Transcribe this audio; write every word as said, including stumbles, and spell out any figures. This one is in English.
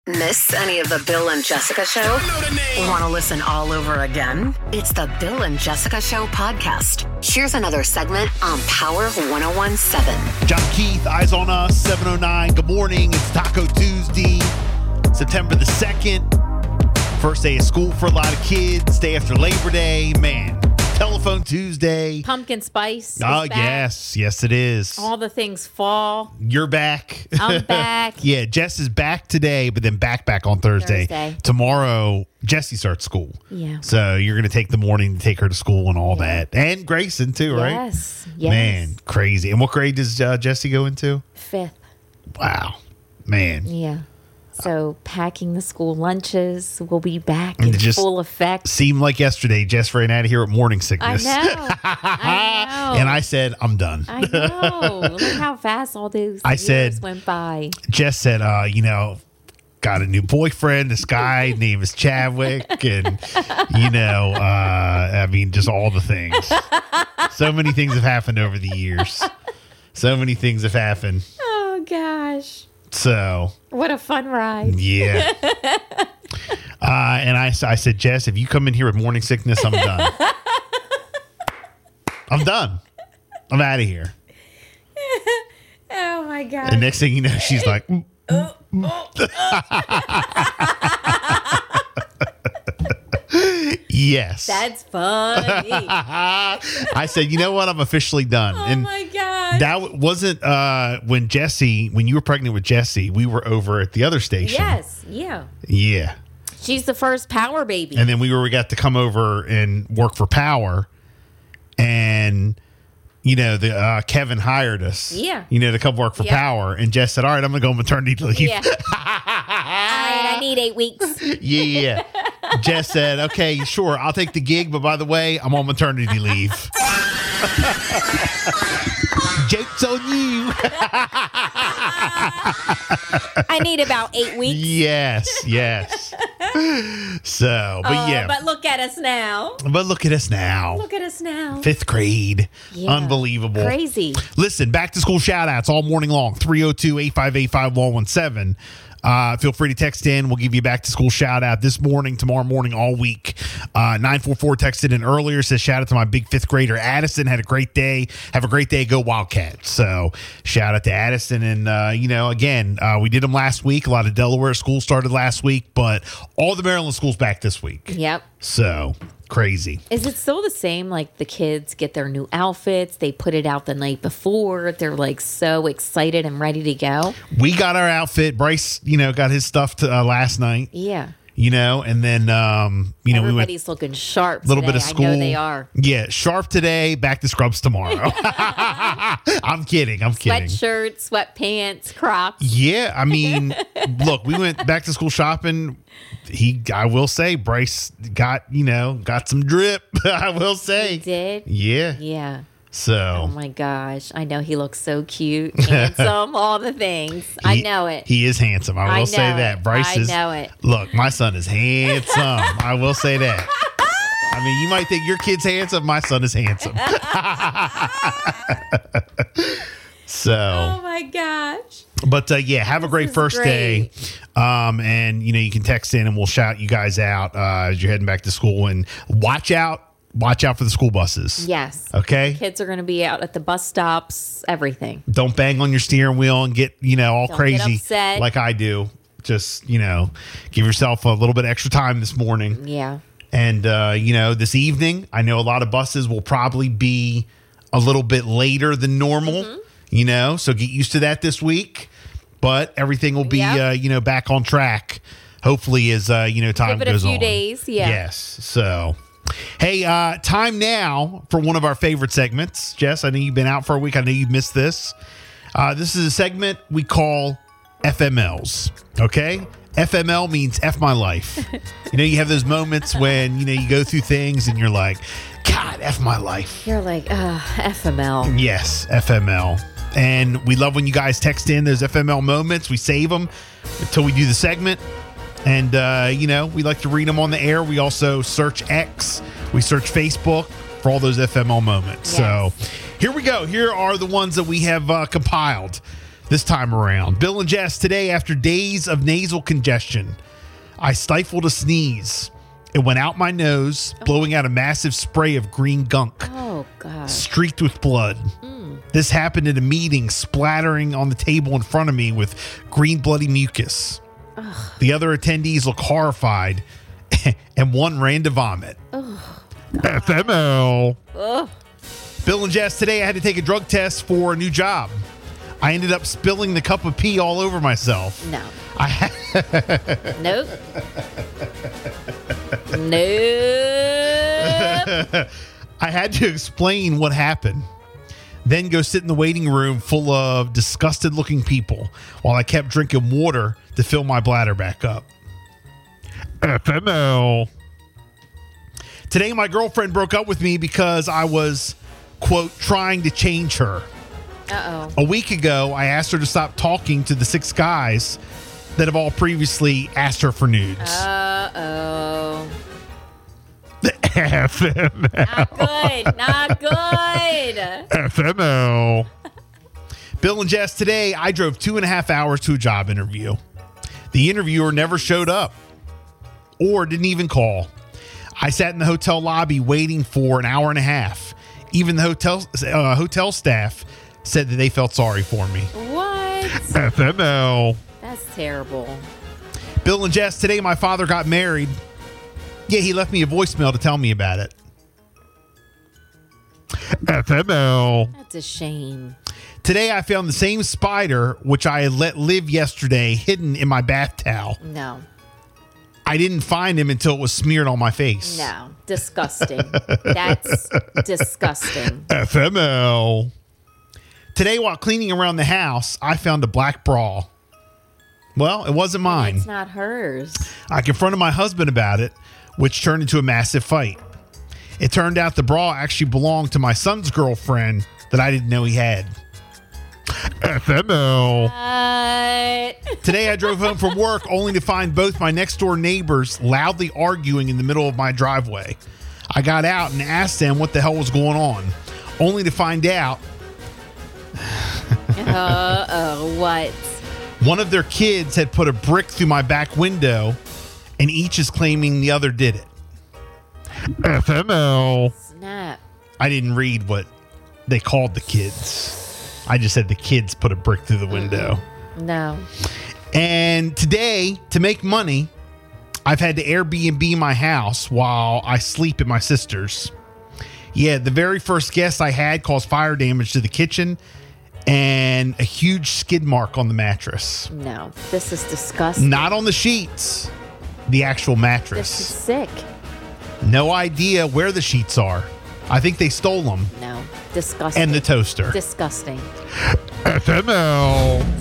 Miss any of the Bill and Jessica Show? Want to listen all over again? It's the Bill and Jessica Show podcast. Here's another segment on Power one oh one point seven. John Keith, Eyes on Us, seven oh nine. Good morning. It's Taco Tuesday, September the second. First day of school for a lot of kids. Day after Labor Day. Man, Telephone Tuesday. Pumpkin spice. Oh, back. yes. Yes, it is. All the things fall. You're back. I'm back. Yeah, Jess is back today, but then back back on Thursday. Thursday. Tomorrow, Jessie starts school. Yeah. So you're going to take the morning to take her to school and all Yeah. that. And Grayson, too, right? Yes. Yes. Man, crazy. And what grade does uh, Jessie go into? Fifth. Wow. Man. Yeah. So packing the school lunches will be back in Just full effect. Seemed like yesterday, Jess ran out of here with morning I sickness. know. I know. And I said, I'm done. I know. Look how fast all those I years said- went by. Jess said, uh, you know, got a new boyfriend. This guy name is Chadwick. And, you know, uh, I mean, just all the things. So many things have happened over the years. So many things have happened. Oh, gosh. So, What a fun ride. yeah. uh, and I, I said, Jess, if you come in here with morning sickness, I'm done. I'm done. I'm out of here. Oh, my gosh. And next thing you know, she's like, mm, Oh, oh, yes. that's funny. I said, you know what? I'm officially done. Oh, and my gosh. that w- wasn't uh, when Jessie, when you were pregnant with Jessie, we were over at the other station. Yes. Yeah. Yeah. She's the first power baby. And then we were, we got to come over and work for Power. And, you know, the uh, Kevin hired us. Yeah. You know, to come work for Yeah. Power. And Jess said, all right, I'm going to go on maternity leave. Yeah. All right, I need eight weeks. Yeah, yeah. Jess said, okay, sure, I'll take the gig, but by the way, I'm on maternity leave. Joke's on you. I need about eight weeks. Yes, yes. So, but Oh, yeah. but look at us now. But look at us now. Look at us now. Fifth grade. Yeah. Unbelievable. Crazy. Listen, back to school shout outs all morning long. three oh two, eight five eight, five one one seven. Uh, feel free to text in. We'll give you a back to school shout out this morning, tomorrow morning, all week. Uh, nine four four texted in earlier, says shout out to my big fifth grader, Addison. Had a great day. Have a great day. Go Wildcats. So shout out to Addison. And, uh, you know, again, uh, we did them last week. A lot of Delaware schools started last week, but all the Maryland schools back this week. Yep. So crazy. Is it still the same? Like the kids get their new outfits, they put it out the night before. They're like so excited and ready to go. We got our outfit. Bryce, you know, got his stuff to, uh, last night. Yeah. You know, and then, um, you know, Everybody's we went looking sharp. a little today. bit of school. I know they are. Yeah, sharp today, back to scrubs tomorrow. I'm kidding. I'm kidding. Sweatshirts, sweatpants, Crocs. Yeah, I mean, look, we went back to school shopping. He, I will say, Bryce got, you know, got some drip. I will say. He did? Yeah. Yeah. So. Oh my gosh. I know he looks so cute, handsome, all the things. I he- know it. He is handsome. I will I know say that. it. Bryce I is. know it. Look, my son is handsome. I will say that. I mean, you might think your kid's handsome. My son is handsome. So. Oh my gosh. But uh, yeah, have a great is first great. day. Um, and, you know, you can text in and we'll shout you guys out uh, as you're heading back to school. And watch out. Watch out for the school buses. Yes. Okay? Kids are going to be out at the bus stops, everything. Don't bang on your steering wheel and get, you know, all Don't crazy get upset. like I do. Just, you know, give yourself a little bit extra time this morning. Yeah. And, uh, you know, this evening, I know a lot of buses will probably be a little bit later than normal, Mm-hmm. you know, so get used to that this week. But everything will be, Yep. uh, you know, back on track, hopefully, as, uh, you know, time Give it a goes few on. days, yeah. Yes. So, hey, uh, time now for one of our favorite segments. Jess, I know you've been out for a week. I know you've missed this. Uh, this is a segment we call F M Ls, okay? F M L means F my life. You know, you have those moments when, you know, you go through things and you're like, God, F my life. You're like, uh, F M L. Yes, F M L. And we love when you guys text in those F M L moments. We save them until we do the segment. And, uh, you know, we like to read them on the air. We also search X. We search Facebook for all those F M L moments. Yes. So here we go. Here are the ones that we have uh, compiled. this time around. Bill and Jess, today after days of nasal congestion, I stifled a sneeze. It went out my nose, blowing out a massive spray of green gunk. Oh, God. Streaked with blood. Mm. This happened at a meeting, splattering on the table in front of me with green bloody mucus. Ugh. The other attendees look horrified, and one ran to vomit. Oh, F M L. Ugh. Bill and Jess, today I had to take a drug test for a new job. I ended up spilling the cup of pee all over myself. No. I ha- nope. Nope. I had to explain what happened. Then go sit in the waiting room full of disgusted looking people while I kept drinking water to fill my bladder back up. F M L. Today my girlfriend broke up with me because I was, quote, trying to change her. Uh-oh. A week ago, I asked her to stop talking to the six guys that have all previously asked her for nudes. Uh-oh. F M L. Not good. Not good. F M L. Bill and Jess, today I drove two and a half hours to a job interview. The interviewer never showed up or didn't even call. I sat in the hotel lobby waiting for an hour and a half. Even the hotel uh, hotel staff said that they felt sorry for me. What? F M L. That's terrible. Bill and Jess, today my father got married. Yeah, he left me a voicemail to tell me about it. F M L. That's a shame. Today I found the same spider which I had let live yesterday hidden in my bath towel. No. I didn't find him until it was smeared on my face. No. Disgusting. That's disgusting. F M L. Today while cleaning around the house, I found a black bra. Well, it wasn't mine. It's not hers. I confronted my husband about it, which turned into a massive fight. It turned out the bra actually belonged to my son's girlfriend that I didn't know he had. F M L. What? Today I drove home from work only to find both my next door neighbors loudly arguing in the middle of my driveway. I got out and asked them what the hell was going on, only to find out. Uh-oh, what? One of their kids had put a brick through my back window, and each is claiming the other did it. F M L. Snap. I didn't read what they called the kids. I just said the kids put a brick through the window. No. And today, to make money, I've had to Airbnb my house while I sleep at my sister's. Yeah, the very first guest I had caused fire damage to the kitchen and a huge skid mark on the mattress. No, this is disgusting. Not on the sheets, the actual mattress. This is sick. No idea where the sheets are. I think they stole them. No, disgusting. And the toaster. Disgusting. F M L.